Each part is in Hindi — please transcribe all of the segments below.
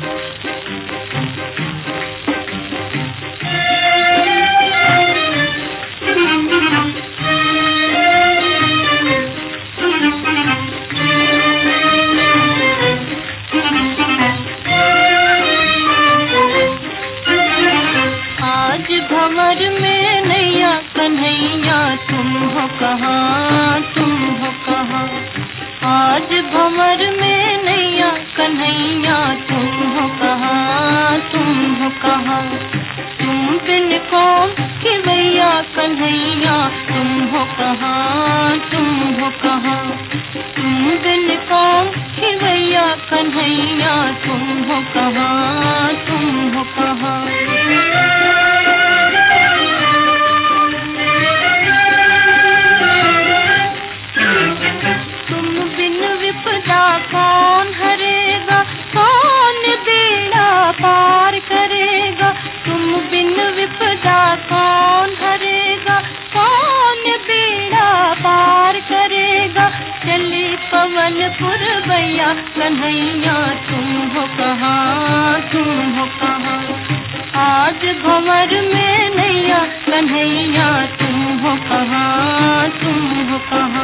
भंवर में नैया कन्हैया तुम हो कहाँ, तुम हो कहाँ। आज भंवर में नैया कन्हैया तुम हो कहाँ, तुम हो कहाँ। तुम बिन कौन की भैया कन्हैया तुम हो कहाँ, तुम हो कहाँ। तुम बिन कौन की भैया कन्हैया तुम हो कहाँ, तुम हो कहाँ। कौन हरेगा, कौन बेड़ा पार करेगा। तुम बिन विपदा कौन हरेगा, कौन बेड़ा पार करेगा। चली पवन पुरवैया कन्हैया तुम हो कहाँ, तुम हो कहाँ। आज भंवर में नैया कन्हैया तुम हो कहाँ, तुम हो कहाँ।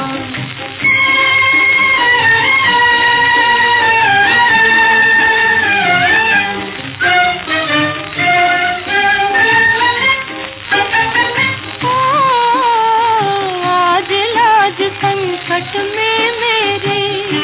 संकट में मेरी,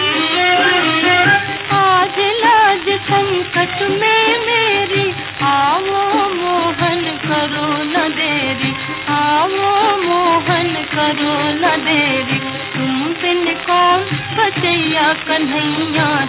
आज लाज संकट में मेरी। आओ मोहन करो न देरी, आओ मोहन करो न देरी। तुम बिन कौन बचैया कन्हैया